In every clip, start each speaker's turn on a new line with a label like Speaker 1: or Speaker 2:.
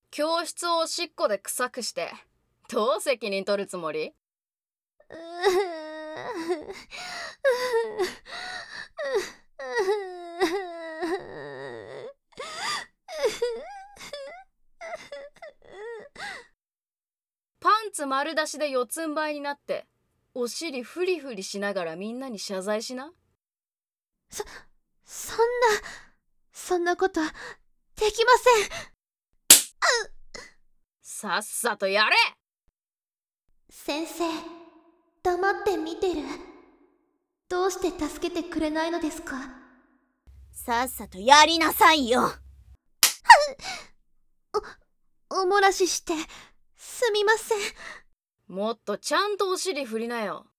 Speaker 1: 教室をおしっこで臭くしてどう責任取るつもり？パンツ丸出しで四つん這いになってお尻フリフリしながらみんなに謝罪しな。
Speaker 2: そんなことできません。
Speaker 1: さっさとやれ。
Speaker 2: 先生、黙って見てる。どうして助けてくれないのですか？
Speaker 3: さっさとやりなさいよ。
Speaker 2: お漏らししてすみません。
Speaker 1: もっとちゃんとお尻振りなよ。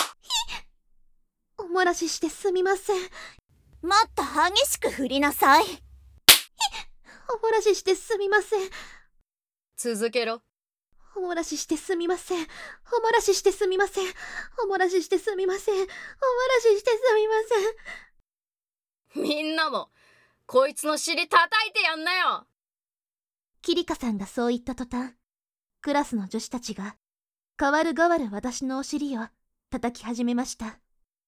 Speaker 2: お漏らししてすみません。
Speaker 3: もっと激しく振りなさい。
Speaker 2: お漏らししてすみません。
Speaker 1: 続けろ。
Speaker 2: お漏らししてすみません。お漏らししてすみません。お漏らししてすみません。お漏らししてすみません。
Speaker 1: みんなもこいつの尻叩いてやんなよ。
Speaker 2: キリカさんがそう言った途端、クラスの女子たちが代わる代わる私のお尻を叩き始めました。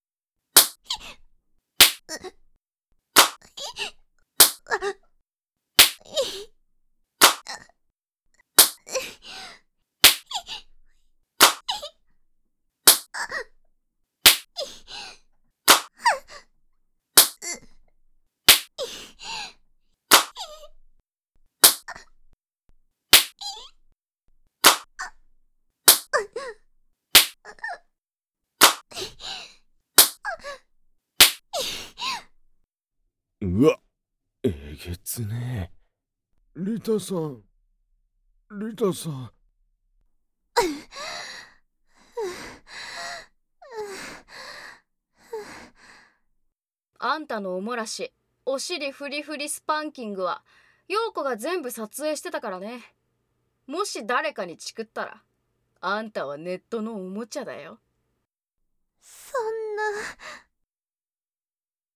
Speaker 4: うわ、えげつねえ。リタさん。
Speaker 1: あんたのおもらし、お尻フリフリスパンキングは陽子が全部撮影してたからね。もし誰かにチクったらあんたはネットのおもちゃだよ。
Speaker 2: そんな。